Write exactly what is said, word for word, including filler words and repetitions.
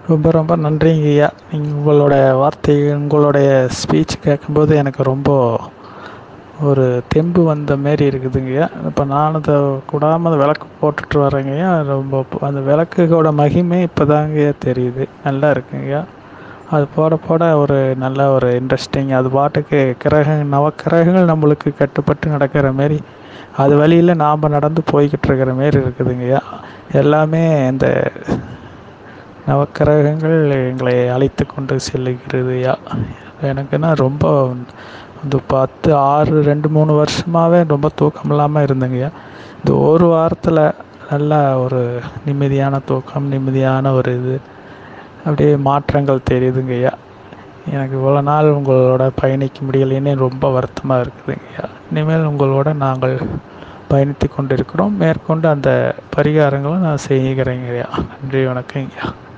ரொம்ப ரொம்ப நன்றிங்கய்யா. நீங்க உங்களோட வார்த்தை, உங்களுடைய ஸ்பீச் கேட்கும்போது எனக்கு ரொம்ப ஒரு தெம்பு வந்த மாரி இருக்குதுங்கய்யா. இப்போ நானும் இத கூடாம விளக்கு போட்டுட்டு வரேங்கய்யா. ரொம்ப அந்த விளக்குகளோட மகிமை இப்போதாங்கய்யா தெரியுது. நல்லா இருக்குங்கய்யா. அது போட போட ஒரு நல்ல ஒரு இன்ட்ரெஸ்டிங், அது பாட்டுக்கு கிரக நவக்கிரகங்கள் நம்மளுக்கு கட்டுப்பட்டு நடக்கிற மாரி, அது வழியில் நாம் நடந்து போய்கிட்டு இருக்கிற மாரி இருக்குதுங்கய்யா. எல்லாமே இந்த நவக்கிரகங்கள் எங்களை அழைத்து கொண்டு செல்லுகிறதுயா. எனக்குன்னா ரொம்ப இந்த பத்து ஆறு ரெண்டு மூணு வருஷமாகவே ரொம்ப தூக்கம் இல்லாமல் இருந்தேங்கய்யா. இந்த ஒரு வாரத்தில் நல்லா ஒரு நிம்மதியான தூக்கம், நிம்மதியான ஒரு இது, அப்படியே மாற்றங்கள் தெரியுதுங்கய்யா. எனக்கு இவ்வளோ நாள் உங்களோட பயணிக்க முடியலைன்னு ரொம்ப வருத்தமாக இருக்குதுங்கய்யா. இனிமேல் உங்களோட நாங்கள் பயணித்து கொண்டிருக்கிறோம். மேற்கொண்டு அந்த பரிகாரங்களும் நான் செய்கிறேங்கய்யா. நன்றி, வணக்கங்கய்யா.